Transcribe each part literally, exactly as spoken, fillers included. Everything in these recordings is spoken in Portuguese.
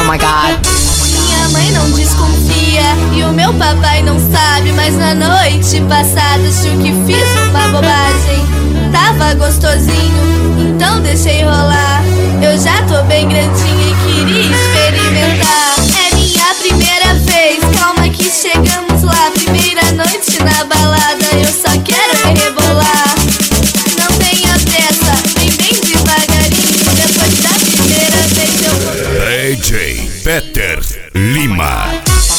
my God. Minha mãe não desconfia e o meu papai não sabe, mas na noite passada achou que fiz uma bobagem. Tava gostosinho, então deixei rolar. Eu já tô bem grandinha e queria experimentar. É minha primeira vez, calma que chegamos lá. Primeira noite na balada, eu só quero rebolar. Não tenha pressa, vem bem devagarinho. Depois da primeira vez eu vou... D J Peter Lima.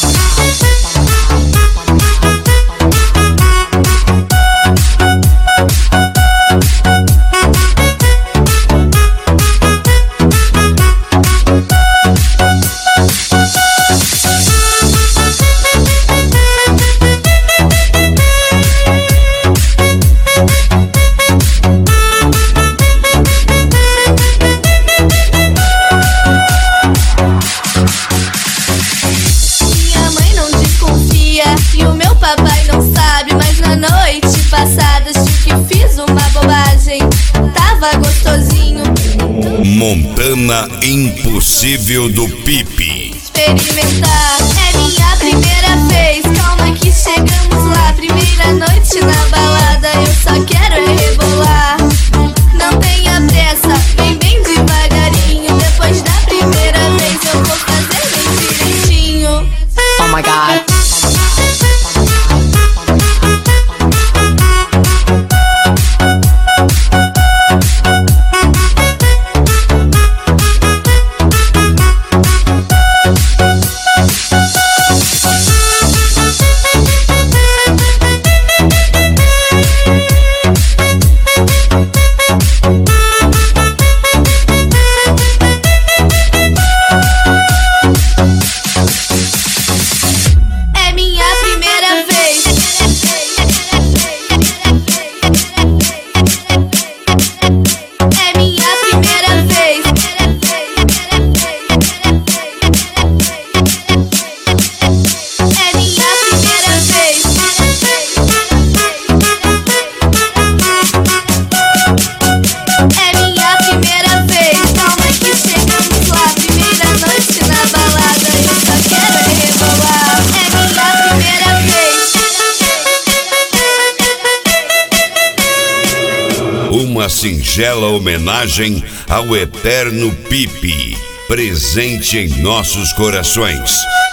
E o meu papai não sabe, mas na noite passada acho que fiz uma bobagem. Tava gostosinho. Montana Impossível do Pipi. Experimentar. É minha primeira vez, calma que chegamos lá. Primeira noite na balada, eu só quero rebolar. Não tenha pressa, vem bem devagarinho. Depois da primeira vez eu vou fazer bem direitinho. Oh my God. Uma singela homenagem ao eterno Pipi, presente em nossos corações.